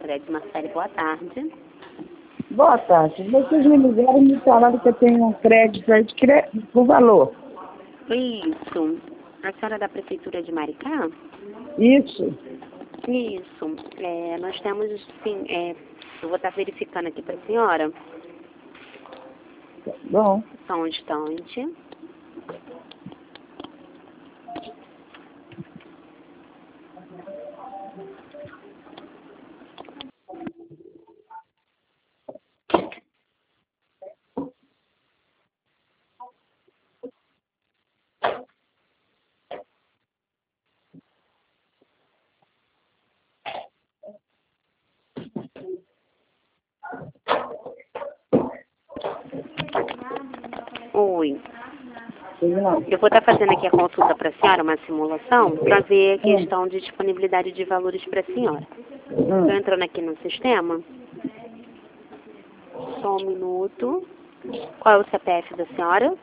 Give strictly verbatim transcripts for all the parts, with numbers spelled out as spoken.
Fred Marcelo, boa tarde. Boa tarde. Vocês me ligaram e me falaram que eu tenho um crédito aí de crédito com valor. Isso. A senhora é da Prefeitura de Maricá? Isso. Isso. É, nós temos, sim, é, eu vou estar verificando aqui para a senhora. Bom. Só um instante. Oi. Eu vou estar fazendo aqui a consulta para a senhora, uma simulação, para ver a questão de disponibilidade de valores para a senhora. Estou entrando aqui no sistema. Só um minuto. Qual é o C P F da senhora?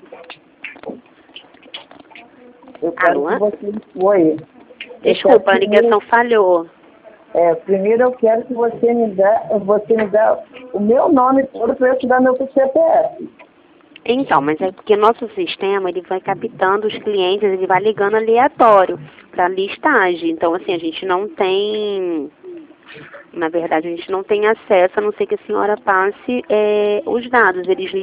Eu quero Alô? que você... Oi. Desculpa, a ligação falhou. É, primeiro eu quero que você me dê, você me dê o meu nome todo para eu te dar meu C P F. Então, mas é porque nosso sistema, ele vai captando os clientes, ele vai ligando aleatório para listagem. Então, assim, a gente não tem, na verdade, a gente não tem acesso, a não ser que a senhora passe é, os dados. Eles